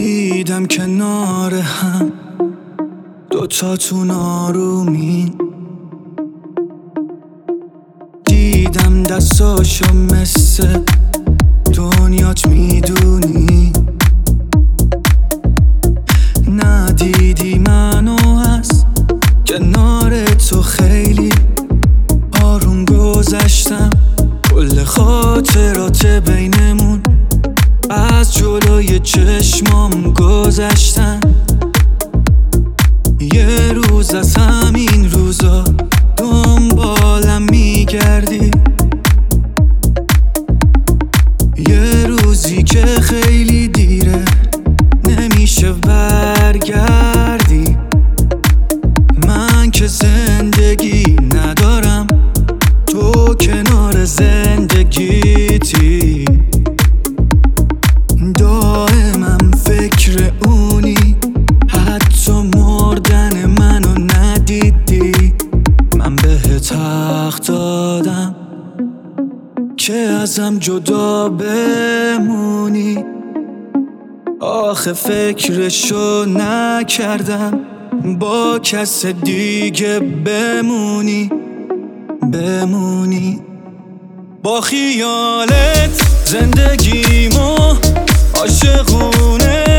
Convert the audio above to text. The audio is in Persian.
دیدم کنار هم دوتاتون آرومین، دیدم دستاشو مثل دنیات میدونی، ندیدی منو از کنار تو خیلی آروم گذشتم، کل خاطرات بینمون از جلوی چشمام گذشتن. یه روز از همین روزا دنبالم میگردی، یه روزی که خیلی دیره نمیشه برگردی. من که زندگی ندارم، تو کنار زندگیتی، دائمم فکر اونی، حتی مردن منو ندیدی. من بهت حق دادم که ازم جدا بمونی، آخه فکرشو نکردم با کس دیگه بمونی. با خیالت زندگیمو عاشقونه